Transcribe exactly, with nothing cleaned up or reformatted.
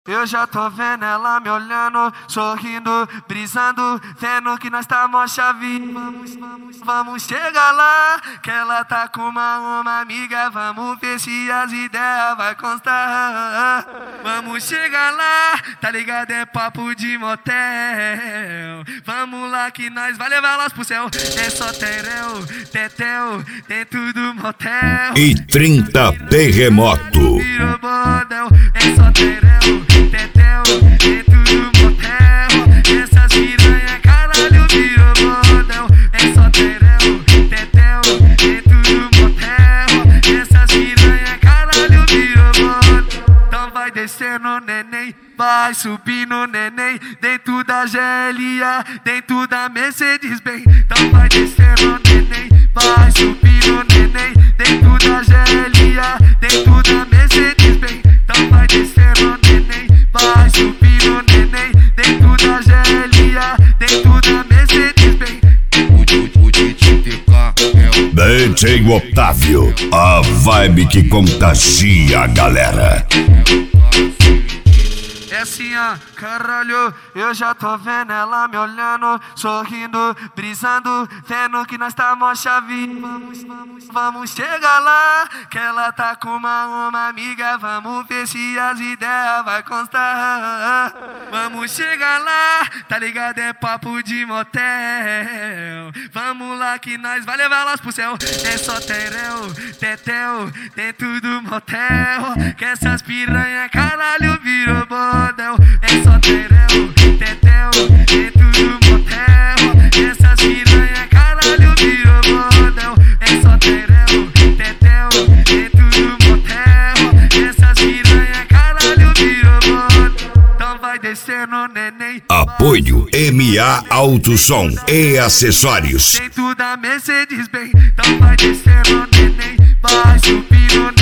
Eu já tô vendo ela me olhando, sorrindo, brisando, vendo que nós tá mó chave. Vamos, vamos, vamos chegar lá, que ela tá com uma, uma amiga. Vamos ver se as ideias vai constar. Vamos chegar lá, tá ligado? É papo de motel. Vamos lá que nós vai levar elas pro céu. É só tereu, tetel, dentro do motel. E trinta terremoto. Virou bordel, é só tereu, tetel, dentro do motel. Essas piranha, caralho, virou bordel. É só tereu, tetel, dentro do motel. Essas piranha, caralho, virou bordel. Então vai descendo, neném, vai subindo, neném, dentro da G L A, dentro da Mercedes-Benz. Então vai descendo, neném, vai subindo, neném, dentro da G L A, dentro da Mercedes-Benz. Então vai descendo, neném, vai subindo, neném, dentro da G L A, dentro da Mercedes-Benz. O D J T K é o D J Otávio, a vibe que contagia a galera. É assim, ó, caralho, eu já tô vendo ela me olhando, sorrindo, brisando, vendo que nós tá mó chave. Vamos, vamos, vamos chegar lá, que ela tá com uma, uma amiga. Vamos ver se as ideias vai constar. Vamos chegar lá, tá ligado? É papo de motel. Vamos lá que nós vai levar elas pro céu. É só tereu, tetel, dentro do motel. Que essas piranha, caralho, virou bom. É só tereu, tetel, dentro do motel. Essas piranha, caralho, virou bordel. É só tereu, tetel, dentro do motel. Essas piranha, caralho, virou bordel. Então vai descendo, neném. Apoio M A Autosom e acessórios. Dentro da Mercedes-Benz. Então vai descendo, neném, vai subindo, neném.